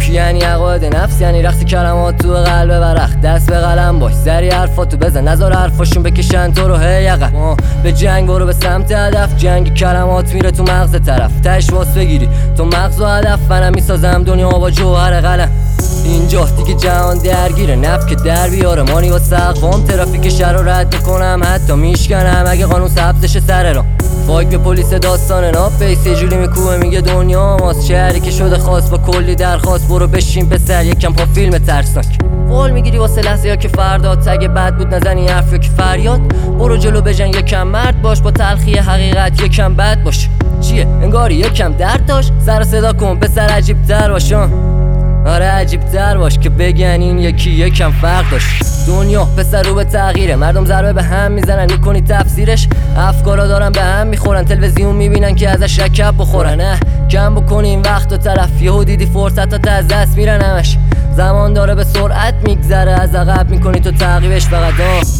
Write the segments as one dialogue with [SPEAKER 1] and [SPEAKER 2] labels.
[SPEAKER 1] یعنی عقاید نفس، یعنی رقص کلمات تو قلب ورق. دست به قلم باش، سری حرفاتو بزن، نذار حرفاشون بکشن تو رو هی عقب. به جنگ برو به سمت هدف، جنگ کلمات میره تو مغز طرف. تش واس بگیری تو مغز و هدف، منم میسازم دنیا با جوهر قلم. اینجا دیگه جهان درگیره، نفت که در بیاره مانی واسه اقوام. ترافیک شهر رو رد میکنم، حتی میشکنم اگه قانون سبزش سر را. فاک به پلیس داستان ناپیس، یه جوری میکوبه میگه دنیا ماست. شهری که شده خاص با کلی درخواست، برو بشین پسر یکم پا فیلم ترسناک. قول میگیری واسه لحظه یا که فردا تگ بد بود نزنی حرف یا که فریاد. برو جلو بجنگ یکم مرد باش، با تلخی حقیقت یکم بد باش. چیه انگاری یکم درد داشت، سر صدا کن پسر عجیب تر باشم. آره عجیب تر باش که بگن این یکی یکم فرق داشت. دنیا پسر رو به تغییره، مردم ضربه به هم میزنن، میکنی تفسیرش. افکارا دارن به هم میخورن، تلویزیون میبینن که ازش رکب بخورن. نه کم بکنی این وقت و طرف، یهو دیدی فرصتات از دست میرن همش. زمان داره به سرعت میگذره، از عقب میکنی تو تعقیبش فقط.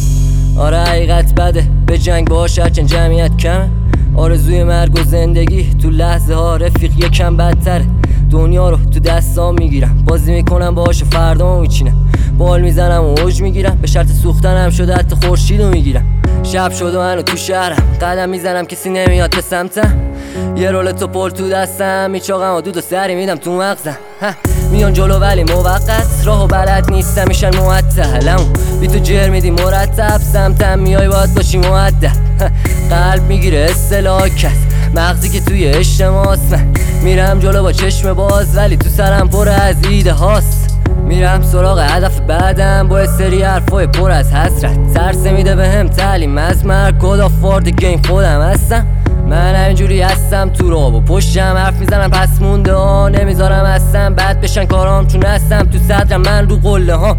[SPEAKER 1] آره حقیقت بده، به جنگ باش هرچند جمعیت کمه. آرزوی مرگ و زندگی تو لحظه ها رفیق یکم بدتره. دنیا رو تو دستام میگیرم، بازی میکنم باهاش فردا میچینم. بال میزنم و اوج میگیرم، به شرط سوختنم شده حتی خورشیدو میگیرم. شب شد و هنو تو شهرم، قدم میزنم کسی نمیاد به سمتم. یه رول توپل تو دستم، میچاقم و دود و سری میدم تو مغزم. میان جلو ولی موقت، راهو بلد نیستم میشن معطلم. بی تو جر میدی مرتب، سمتم میای باید باشی مؤدب. قلب میگیره اصطلاح کس، مغزی که توی اجتماعست. من میرم جلو با چشم باز، ولی تو سرم پر از ایده هاست. میرم سراغ هدف بعدم با سری حرفای پر از حسرت. ترسه میده به هم تعلیم از مرگ، گود آف وارد گیم خودم هستم. من همینجوری هستم تو راه و پشتم حرف میزنم پس مونده ها. نمیذارم هستم بد بشن کارام، چون هستم تو صدرم من رو قله ها.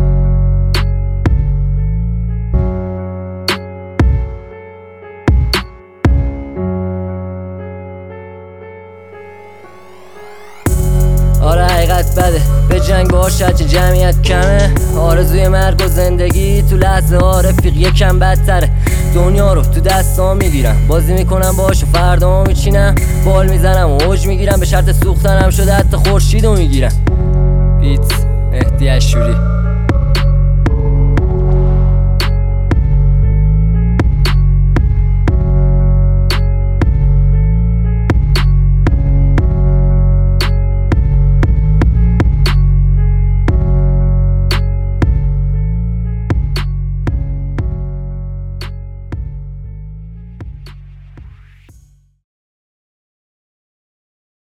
[SPEAKER 1] آره حقیقت بده، به جنگ باش هرچه جمعیت کمه. آرزوی مرگ و زندگی تو لحظه ها رفیق یکم بدتره. دنیا رو تو دستام میگیرم، بازی میکنم باش و فردا میچینم. بال میزنم و اوج میگیرم، به شرط سوختنم شده حتی خورشیدو میگیرم. بیت مهدی اشوری.